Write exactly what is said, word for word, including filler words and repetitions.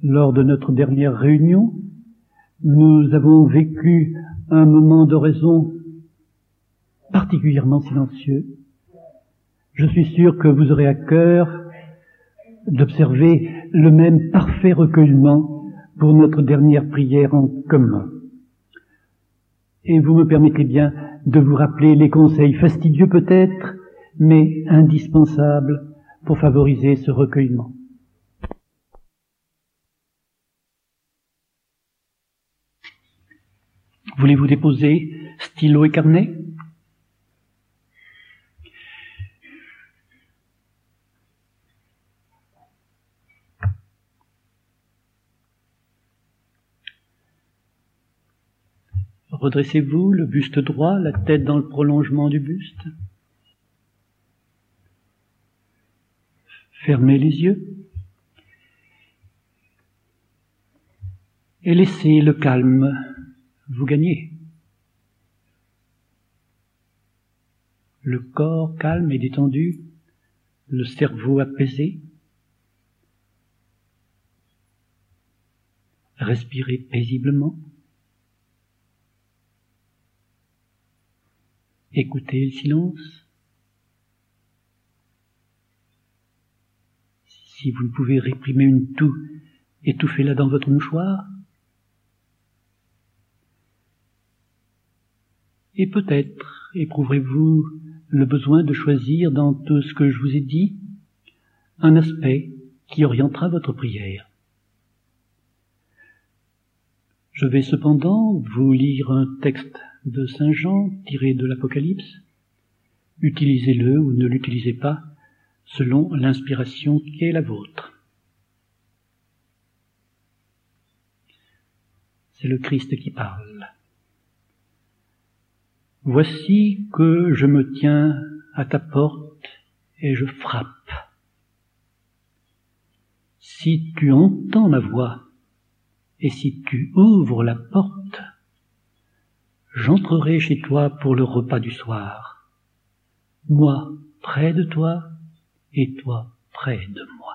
Lors de notre dernière réunion, nous avons vécu un moment d'oraison particulièrement silencieux. Je suis sûr que vous aurez à cœur d'observer le même parfait recueillement pour notre dernière prière en commun. Et vous me permettrez bien de vous rappeler les conseils fastidieux peut-être, mais indispensables pour favoriser ce recueillement. Voulez-vous déposer stylo et carnet ? Redressez-vous, le buste droit, la tête dans le prolongement du buste. Fermez les yeux et laissez le calme vous gagner. Le corps calme et détendu, le cerveau apaisé. Respirez paisiblement. Écoutez le silence. Si vous ne pouvez réprimer une toux, étouffez-la dans votre mouchoir. Et peut-être éprouverez-vous le besoin de choisir dans tout ce que je vous ai dit un aspect qui orientera votre prière. Je vais cependant vous lire un texte de Saint Jean tiré de l'Apocalypse. Utilisez-le ou ne l'utilisez pas selon l'inspiration qui est la vôtre. C'est le Christ qui parle. Voici que je me tiens à ta porte et je frappe. Si tu entends ma voix et si tu ouvres la porte, j'entrerai chez toi pour le repas du soir, moi près de toi et toi près de moi.